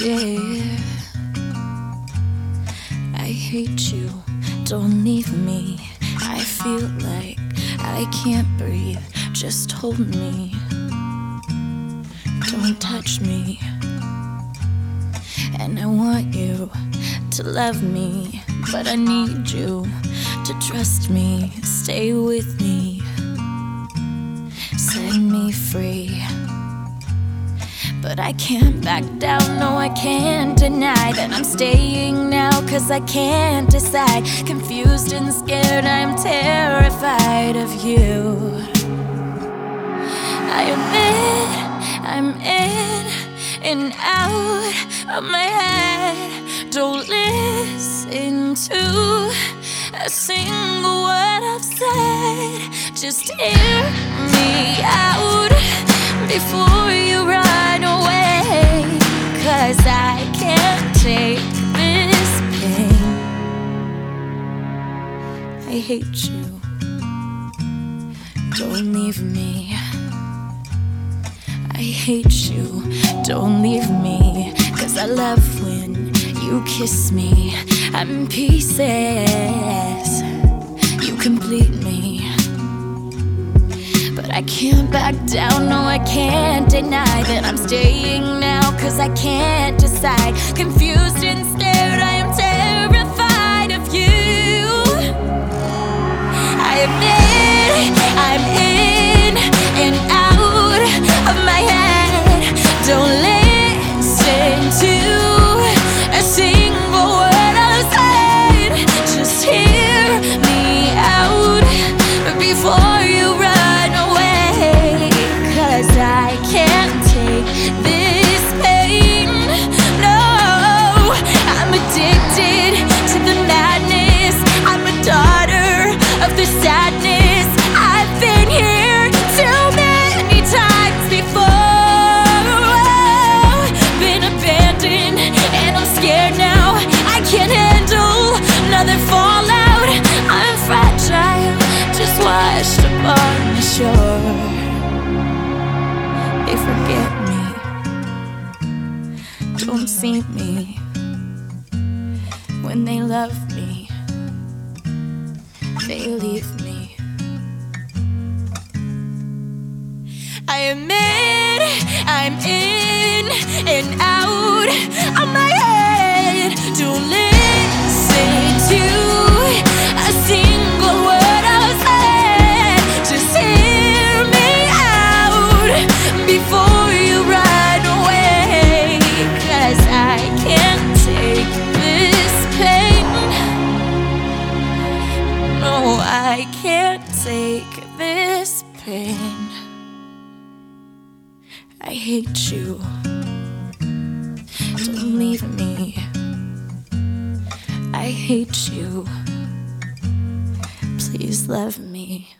Yeah, I hate you, don't leave me. I feel like I can't breathe, just hold me. Don't touch me. And I want you to love me, but I need you to trust me. Stay with me, set me free. But I can't back down, no I can't deny that I'm staying now, 'cause I can't decide. Confused and scared, I'm terrified of you. I admit I'm in and out of my head. Don't listen to a single word I've said. Just hear me out before you run away, 'cause I can't take this pain. I hate you, don't leave me. I hate you, don't leave me, 'cause I love when you kiss me. I'm in pieces, you complete me. But I can't back down, no I can't deny that I'm staying now, 'cause I can't decide. Confused and scared, I am terrified of you. I admit I'm in and out of my head. Don't listen to a single word I've said. Just hear me out before you run away, 'cause I can't take this pain. No, I'm addicted to the madness. I'm a daughter of the sadness. I've been here too many times before. Been abandoned and I'm scared now. I can't handle another fallout. I'm fragile, just washed up on the shore. They forget me, don't see me when they love me. They leave me. I admit I'm in and out of my head. Don't listen to a single word I've said. Just hear me out before you run away, 'cause I can't take this pain. No, I can't take this pain. I hate you, don't leave me. I hate you, please love me.